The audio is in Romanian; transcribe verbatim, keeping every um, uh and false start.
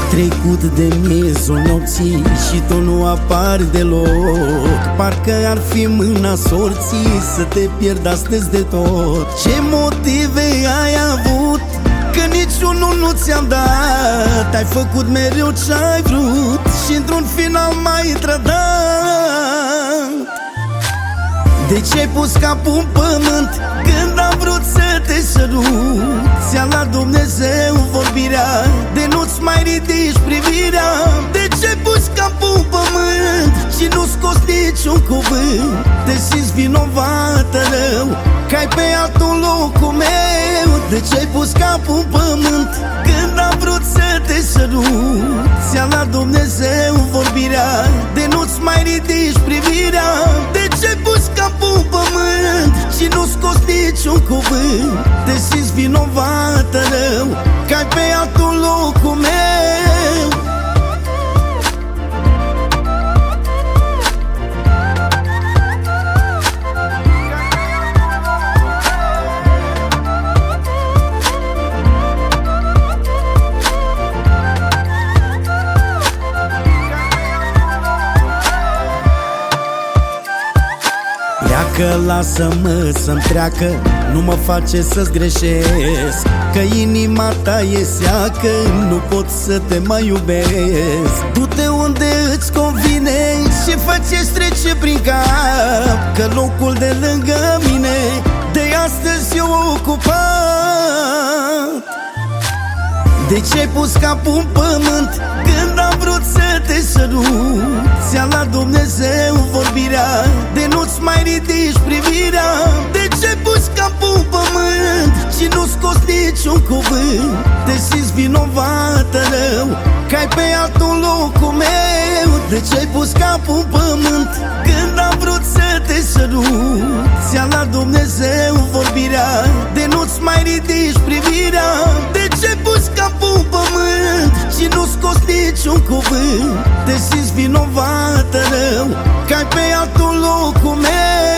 Trecut de miezul nopții și tu nu apari deloc. Parcă ar fi mâna sorții să te pierd astăzi de tot. Ce motive ai avut? Că niciunul nu ți-am dat. Ai făcut mereu ce-ai vrut și într-un final m-ai trădat. De ce ai pus capul în pământ când am vrut să te sărut? Ți-a luat Dumnezeu vorbirea, de nu-ți mai ridici privirea. De ce ai pus capul în pământ și nu scoți niciun cuvânt? Te simți vinovată rău că ai pe altul locul meu. De ce ai pus capul în pământ când am vrut să te sărut? Ți-a luat Dumnezeu vorbirea, de nu-ți mai ridici privirea. De ce ai pus capul în pământ și nu scoți niciun cuvânt? Te simți vinovată rău că ai pe altul locul meu. Pleacă, lasă-mă să-mi treacă, nu mă face să-ți greșesc. Că inima ta e seacă, nu pot să te mai iubesc. Du-te unde îți convine și fă ce-ți trece prin cap, că locul de lângă mine de astăzi e ocupat. De ce ai pus capul în pământ când am vrut să te sărut? Ți-a luat Dumnezeu vorbirea, de nu-ți mai ridici privirea. De ce ai pus capul în pământ și nu scoți niciun cuvânt? Te simți vinovată rău că ai pe altul locul meu. De ce ai pus capul în pământ când am vrut să te sărut? Ți-a luat Dumnezeu vorbirea, de nu-ți mai ridici privirea. De ce ai pus capul în pământ și nu scoți niciun cuvânt? Te simți vinovată rău că ai pe altul locul meu.